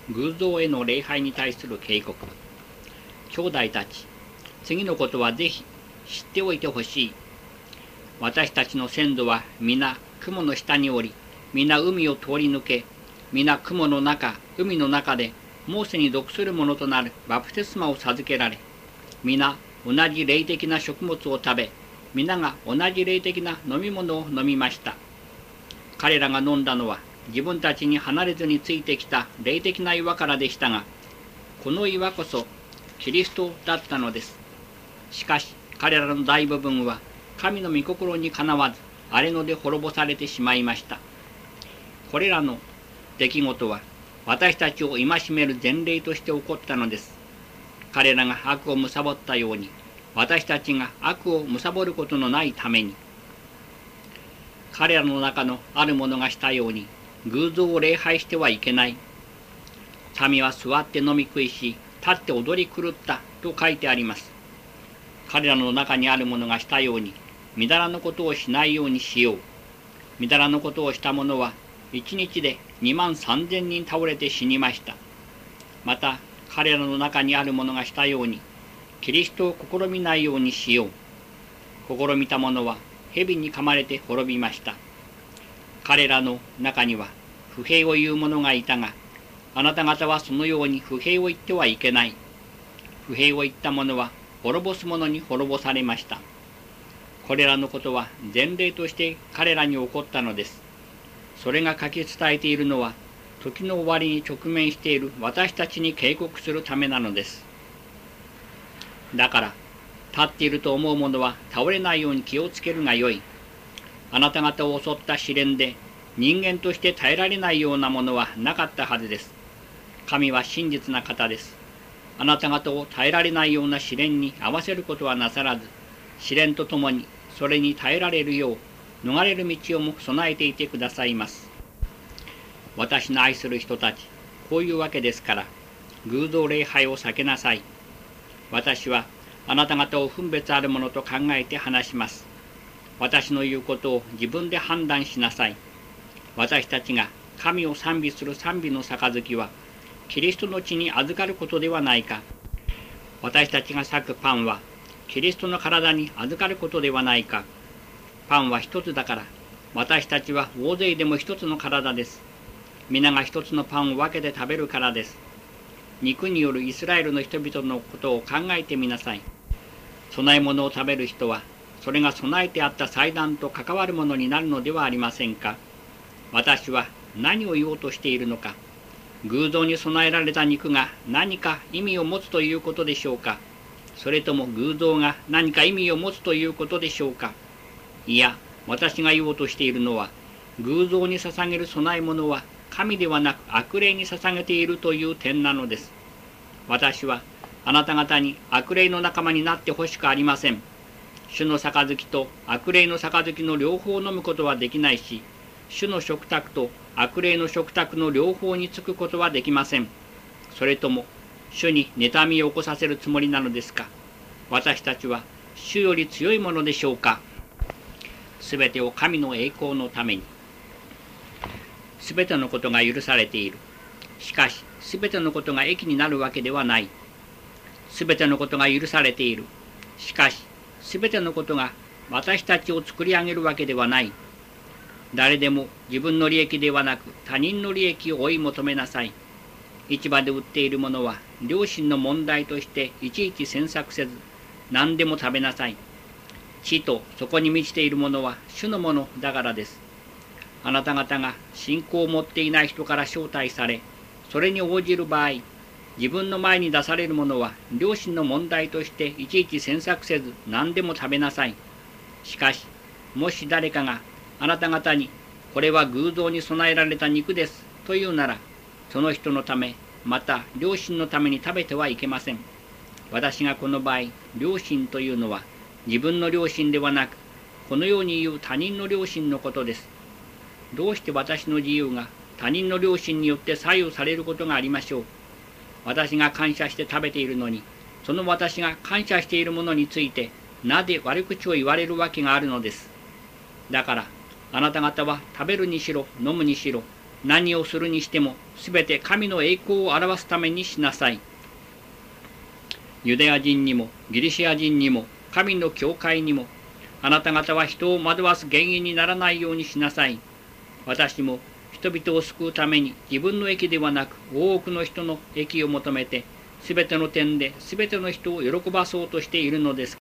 偶像への礼拝に対する警告。兄弟たち、次のことはぜひ知っておいてほしい。私たちの先祖は皆雲の下におり、皆海を通り抜け、皆雲の中、海の中でモーセに属するものとなるバプテスマを授けられ、皆同じ霊的な食物を食べ、皆が同じ霊的な飲み物を飲みました。彼らが飲んだのは自分たちに離れずについてきた霊的な岩からでしたが、この岩こそキリストだったのです。しかし彼らの大部分は神の御心にかなわず、荒れ野で滅ぼされてしまいました。これらの出来事は私たちを戒める前例として起こったのです。彼らが悪を貪ったように、私たちが悪を貪ることのないために、彼らの中のある者がしたように、偶像を礼拝してはいけない。民は座って飲み食いし、立って踊り狂ったと書いてあります。彼らの中にある者がしたように、みだらのことをしないようにしよう。みだらのことをした者は、一日で23000人倒れて死にました。また、彼らの中にある者がしたように、キリストを試みないようにしよう。試みた者は、蛇に噛まれて滅びました。彼らの中には、不平を言う者がいたが、あなた方はそのように不平を言ってはいけない。不平を言った者は、滅ぼす者に滅ぼされました。これらのことは前例として彼らに起こったのです。それが書き伝えているのは、時の終わりに直面している私たちに警告するためなのです。だから、立っていると思う者は倒れないように気をつけるがよい。あなた方を襲った試練で、人間として耐えられないようなものはなかったはずです。神は真実な方です。あなた方を耐えられないような試練に合わせることはなさらず、試練とともにそれに耐えられるよう、逃れる道をも備えていてくださいます。私の愛する人たち、こういうわけですから、偶像礼拝を避けなさい。私はあなた方を分別あるものと考えて話します。私の言うことを自分で判断しなさい。私たちが神を賛美する賛美の杯は、キリストの血に預かることではないか。私たちが裂くパンは、キリストの体に預かることではないか。パンは一つだから、私たちは大勢でも一つの体です。皆が一つのパンを分けて食べるからです。肉によるイスラエルの人々のことを考えてみなさい。供え物を食べる人は、それが備えてあった祭壇と関わるものになるのではありませんか。私は何を言おうとしているのか。偶像に備えられた肉が何か意味を持つということでしょうか。それとも偶像が何か意味を持つということでしょうか。いや、私が言おうとしているのは、偶像に捧げる供え物は神ではなく悪霊に捧げているという点なのです。私はあなた方に悪霊の仲間になってほしくありません。主の杯と悪霊の杯の両方を飲むことはできないし、主の食卓と悪霊の食卓の両方につくことはできません。それとも、主に妬みを起こさせるつもりなのですか。私たちは主より強いものでしょうか。すべてを神の栄光のために。すべてのことが許されている。しかし、すべてのことが益になるわけではない。すべてのことが許されている。しかし、すべてのことが私たちを作り上げるわけではない。誰でも自分の利益ではなく他人の利益を追い求めなさい。市場で売っているものは良心の問題としていちいち詮索せず、何でも食べなさい。地とそこに満ちているものは主のものだからです。あなた方が信仰を持っていない人から招待され、それに応じる場合、自分の前に出されるものは良心の問題としていちいち詮索せず何でも食べなさい。しかし、もし誰かがあなた方に、これは偶像に備えられた肉ですというなら、その人のため、また良心のために食べてはいけません。私がこの場合、良心というのは、自分の良心ではなく、このように言う他人の良心のことです。どうして私の自由が他人の良心によって左右されることがありましょう。私が感謝して食べているのに、その私が感謝しているものについて、なぜ悪口を言われるわけがあるのです。だから、あなた方は食べるにしろ飲むにしろ、 何をするにしても、すべて神の栄光を表すためにしなさい。ユダヤ人にもギリシア人にも神の教会にも、あなた方は人を惑わす原因にならないようにしなさい。私も人々を救うために自分の益ではなく多くの人の益を求めて、すべての点で、すべての人を喜ばそうとしているのです